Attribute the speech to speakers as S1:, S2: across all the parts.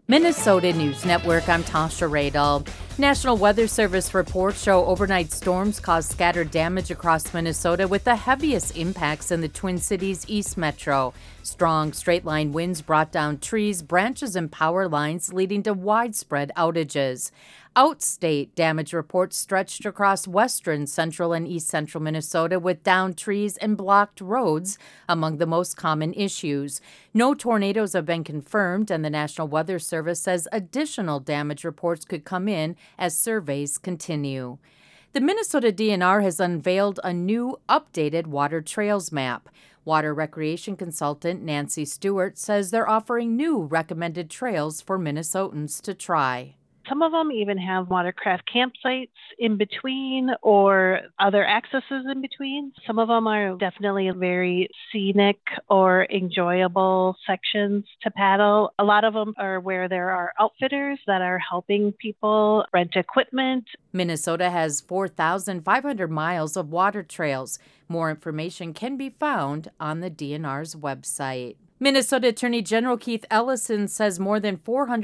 S1: Minnesota News Network, I'm Tasha Radel. National Weather Service reports show overnight storms caused scattered damage across Minnesota with the heaviest impacts in the Twin Cities East Metro. Strong straight-line winds brought down trees, branches, and power lines, leading to widespread outages. Outstate damage reports stretched across western, central, and east central Minnesota with downed trees and blocked roads among the most common issues. No tornadoes have been confirmed, and the National Weather Service says additional damage reports could come in as surveys continue. The Minnesota DNR has unveiled a new, updated water trails map. Water recreation consultant Nancy Stewart says they're offering new recommended trails for Minnesotans to try.
S2: Some of them even have watercraft campsites in between or other accesses in between. Some of them are definitely very scenic or enjoyable sections to paddle. A lot of them are where there are outfitters that are helping people rent equipment.
S1: Minnesota has 4,500 miles of water trails. More information can be found on the DNR's website. Minnesota Attorney General Keith Ellison says more than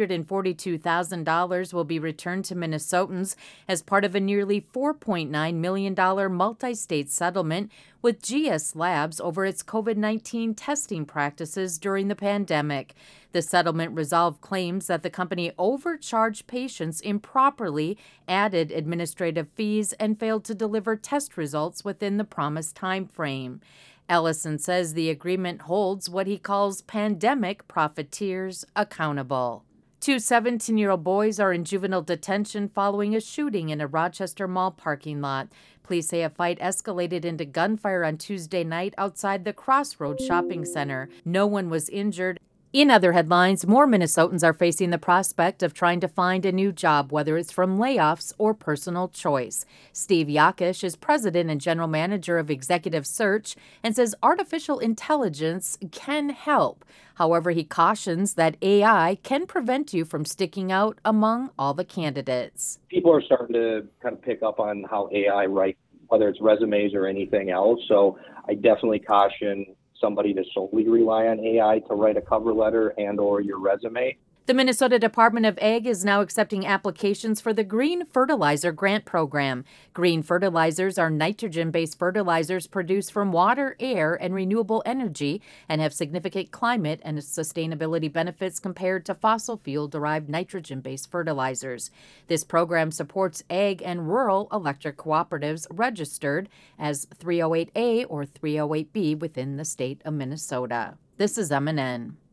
S1: $442,000 will be returned to Minnesotans as part of a nearly $4.9 million multi-state settlement with GS Labs over its COVID-19 testing practices during the pandemic. The settlement resolved claims that the company overcharged patients improperly, added administrative fees, and failed to deliver test results within the promised time frame. Ellison says the agreement holds what he calls pandemic profiteers accountable. Two 17-year-old boys are in juvenile detention following a shooting in a Rochester Mall parking lot. Police say a fight escalated into gunfire on Tuesday night outside the Crossroads Shopping Center. No one was injured. In other headlines, more Minnesotans are facing the prospect of trying to find a new job, whether it's from layoffs or personal choice. Steve Yakish is president and general manager of Executive Search and says artificial intelligence can help. However, he cautions that AI can prevent you from sticking out among all the candidates.
S3: People are starting to kind of pick up on how AI writes, whether it's resumes or anything else. So I definitely caution somebody to solely rely on AI to write a cover letter and or your resume.
S1: The Minnesota Department of Ag is now accepting applications for the Green Fertilizer Grant Program. Green fertilizers are nitrogen-based fertilizers produced from water, air, and renewable energy and have significant climate and sustainability benefits compared to fossil fuel-derived nitrogen-based fertilizers. This program supports ag and rural electric cooperatives registered as 308A or 308B within the state of Minnesota. This is MNN.